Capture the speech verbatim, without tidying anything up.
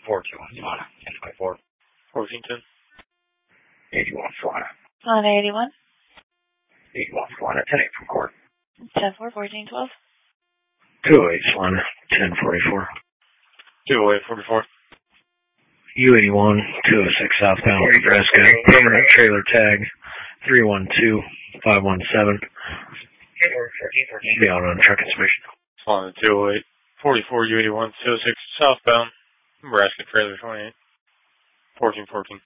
four two one, Solana, ten twenty-four. fourteen ten. eighty-one, Solana. Solana eighty-one. eighty-one, Solana, ten eight from court. ten four, fourteen twelve. two oh eight, Solana, ten forty-four. two oh eight, forty-four. U eighty-one, two oh six southbound, Nebraska, permanent trailer tag, three one two, five one seven. Be out on truck inspection. Solana two oh eight, forty-four, U eighty-one, two oh six southbound, Nebraska trailer twenty-eight, fourteen fourteen.